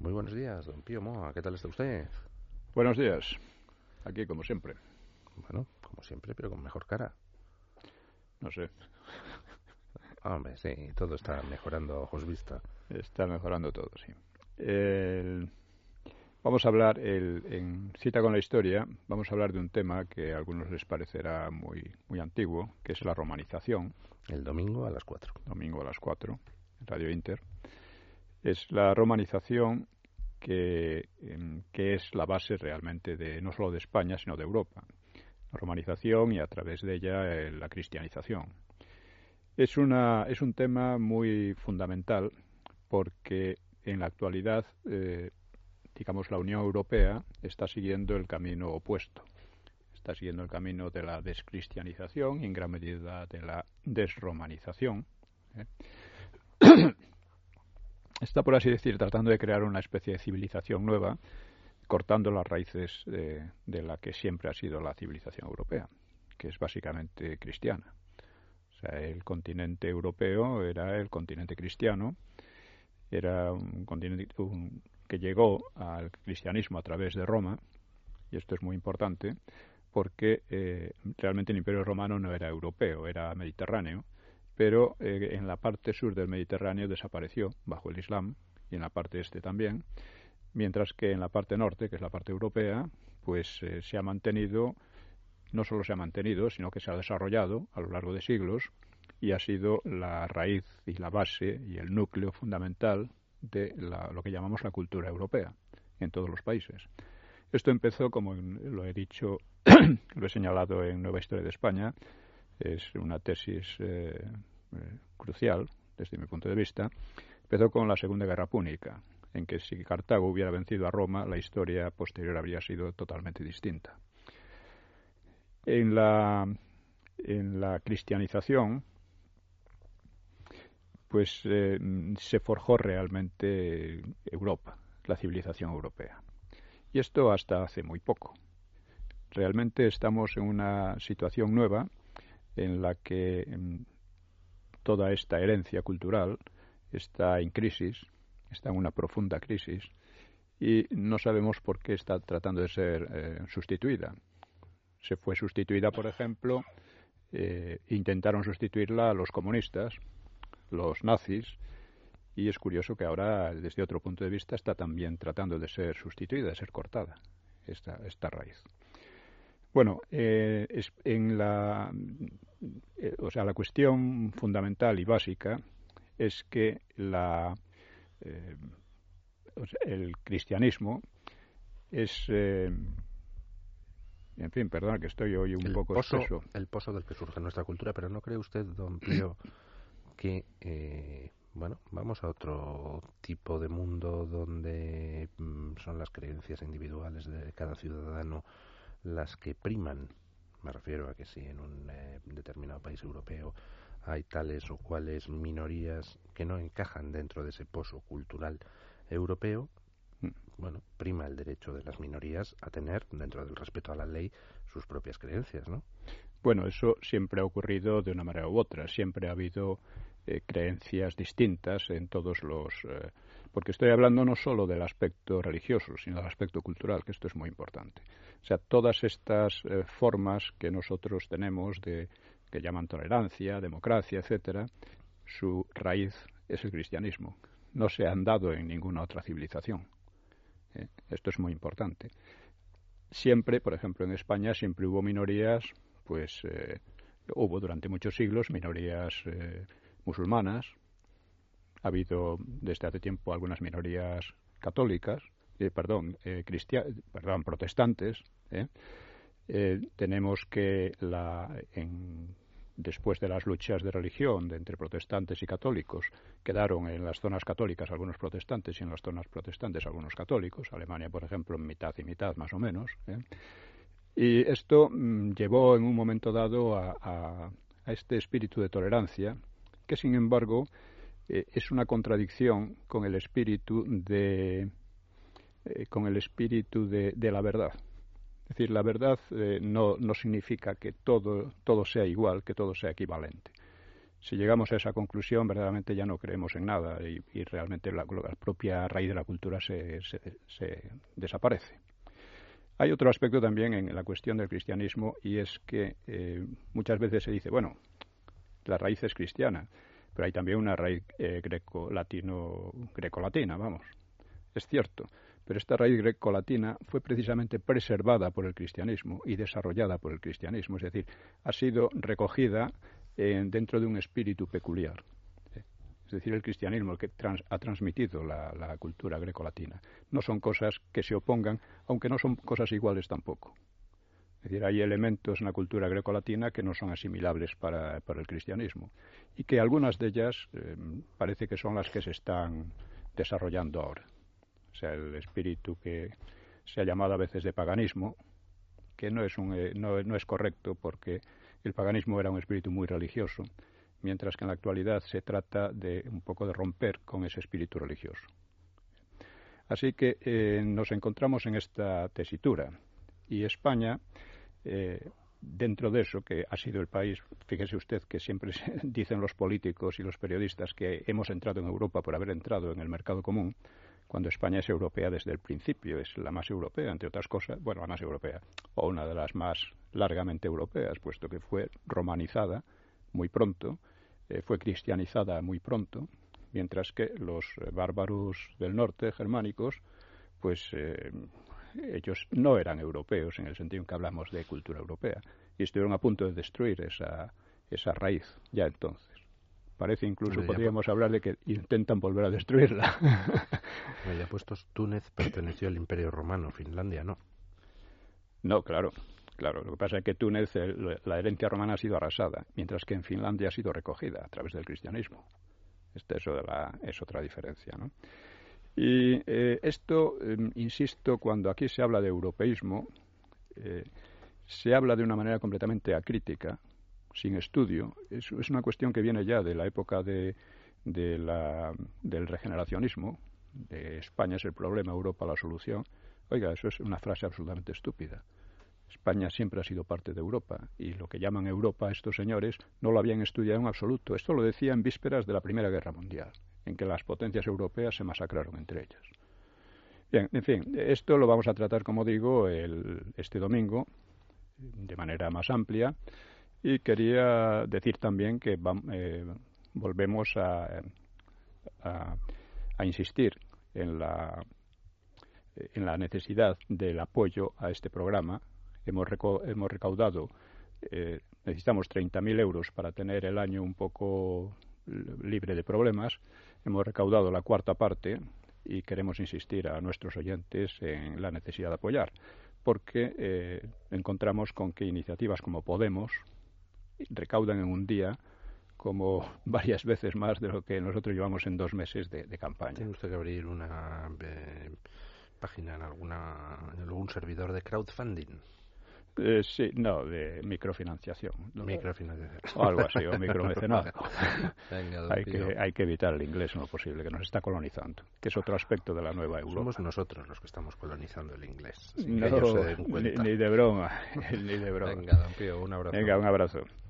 Muy buenos días, don Pío Moa. ¿Qué tal está usted? Buenos días. Aquí, como siempre. Bueno, como siempre, pero con mejor cara. No sé. Hombre, sí, todo está mejorando a ojos vista. Está mejorando todo, sí. Vamos a hablar, en Cita con la Historia, vamos a hablar de un tema que a algunos les parecerá muy antiguo, que es la romanización. El domingo a las 4. Domingo a las 4, en Radio Inter. Es la romanización que es la base realmente de no solo de España, sino de Europa. La romanización y a través de ella la cristianización. Es un tema muy fundamental porque en la actualidad, digamos, la Unión Europea está siguiendo el camino opuesto. Está siguiendo el camino de la descristianización y en gran medida de la desromanización. Está, por así decir, tratando de crear una especie de civilización nueva, cortando las raíces de la que siempre ha sido la civilización europea, que es básicamente cristiana. O sea, el continente europeo era el continente cristiano, era un continente que llegó al cristianismo a través de Roma, y esto es muy importante, porque realmente el Imperio Romano no era europeo, era mediterráneo, pero en la parte sur del Mediterráneo desapareció bajo el Islam, y en la parte este también, mientras que en la parte norte, que es la parte europea, pues se ha mantenido, no solo se ha mantenido, sino que se ha desarrollado a lo largo de siglos y ha sido la raíz y la base y el núcleo fundamental de lo que llamamos la cultura europea en todos los países. Esto empezó, como lo he dicho, lo he señalado en Nueva Historia de España, es una tesis crucial desde mi punto de vista. Empezó con la Segunda Guerra Púnica, en que si Cartago hubiera vencido a Roma, la historia posterior habría sido totalmente distinta. En la cristianización, pues se forjó realmente Europa, la civilización europea. Y esto hasta hace muy poco. Realmente estamos en una situación nueva en la que toda esta herencia cultural está en crisis, está en una profunda crisis, y no sabemos por qué está tratando de ser sustituida. Se fue sustituida, por ejemplo, intentaron sustituirla a los comunistas, los nazis, y es curioso que ahora, desde otro punto de vista, está también tratando de ser sustituida, de ser cortada esta raíz. Bueno, la cuestión fundamental y básica es que el cristianismo es, en fin, perdona que estoy hoy un poco espeso. El pozo del que surge nuestra cultura, pero ¿no cree usted, don Pío, que vamos a otro tipo de mundo donde son las creencias individuales de cada ciudadano las que priman? Me refiero a que si en un determinado país europeo hay tales o cuales minorías que no encajan dentro de ese pozo cultural europeo, prima el derecho de las minorías a tener, dentro del respeto a la ley, sus propias creencias, ¿no? Bueno, eso siempre ha ocurrido de una manera u otra. Siempre ha habido creencias distintas en todos los... porque estoy hablando no solo del aspecto religioso, sino del aspecto cultural, que esto es muy importante. O sea, todas estas formas que nosotros tenemos que llaman tolerancia, democracia, etcétera, su raíz es el cristianismo. No se han dado en ninguna otra civilización. Esto es muy importante. Siempre, por ejemplo, en España siempre hubo minorías, pues hubo durante muchos siglos minorías musulmanas, ha habido desde hace tiempo algunas minorías católicas, protestantes. Tenemos que después de las luchas de religión entre protestantes y católicos, quedaron en las zonas católicas algunos protestantes y en las zonas protestantes algunos católicos. Alemania, por ejemplo, mitad y mitad más o menos. Y esto llevó en un momento dado a este espíritu de tolerancia, que sin embargo es una contradicción con el espíritu de la verdad. Es decir, la verdad no significa que todo sea igual, que todo sea equivalente. Si llegamos a esa conclusión, verdaderamente ya no creemos en nada y realmente la propia raíz de la cultura se desaparece. Hay otro aspecto también en la cuestión del cristianismo, y es que muchas veces se dice, bueno, la raíz es cristiana, pero hay también una raíz grecolatina, vamos. Es cierto, pero esta raíz grecolatina fue precisamente preservada por el cristianismo y desarrollada por el cristianismo, es decir, ha sido recogida dentro de un espíritu peculiar. Es decir, el cristianismo el que ha transmitido la cultura grecolatina. No son cosas que se opongan, aunque no son cosas iguales tampoco. Es decir, hay elementos en la cultura grecolatina que no son asimilables para el cristianismo y que algunas de ellas parece que son las que se están desarrollando ahora. O sea, el espíritu que se ha llamado a veces de paganismo, que no es correcto porque el paganismo era un espíritu muy religioso, mientras que en la actualidad se trata de un poco de romper con ese espíritu religioso. Así que nos encontramos en esta tesitura y España, dentro de eso, que ha sido el país, fíjese usted que siempre dicen los políticos y los periodistas que hemos entrado en Europa por haber entrado en el mercado común, cuando España es europea desde el principio, es la más europea, entre otras cosas, bueno, la más europea, o una de las más largamente europeas, puesto que fue romanizada muy pronto, fue cristianizada muy pronto, mientras que los bárbaros del norte, germánicos, pues ellos no eran europeos en el sentido en que hablamos de cultura europea, y estuvieron a punto de destruir esa raíz ya entonces. Parece incluso, podríamos hablar de que intentan volver a destruirla. Ya puestos, Túnez perteneció al Imperio Romano, Finlandia no. No, claro. Lo que pasa es que Túnez, la herencia romana ha sido arrasada, mientras que en Finlandia ha sido recogida a través del cristianismo. Es otra diferencia, ¿no? Y esto, insisto, cuando aquí se habla de europeísmo, se habla de una manera completamente acrítica, sin estudio. Es una cuestión que viene ya de la época del regeneracionismo. De España es el problema, Europa la solución. Oiga, eso es una frase absolutamente estúpida. España siempre ha sido parte de Europa y lo que llaman Europa estos señores no lo habían estudiado en absoluto. Esto lo decía en vísperas de la Primera Guerra Mundial, en que las potencias europeas se masacraron entre ellas. Bien, en fin, esto lo vamos a tratar, como digo, este domingo de manera más amplia y quería decir también que volvemos a insistir en la necesidad del apoyo a este programa. Hemos recaudado, necesitamos 30.000 euros para tener el año un poco libre de problemas. Hemos recaudado la cuarta parte y queremos insistir a nuestros oyentes en la necesidad de apoyar, porque encontramos con que iniciativas como Podemos recaudan en un día como varias veces más de lo que nosotros llevamos en 2 meses de campaña. ¿Tiene usted que abrir una página en algún servidor de crowdfunding? Sí, no, de microfinanciación. ¿No? Microfinanciación. O algo así, o micromecenazgo. Venga, hay que evitar el inglés en lo posible, que nos está colonizando, que es otro aspecto de la nueva Europa. Somos nosotros los que estamos colonizando el inglés. No, ni de broma, ni de broma. Venga, don Pío, un abrazo. Venga, un abrazo.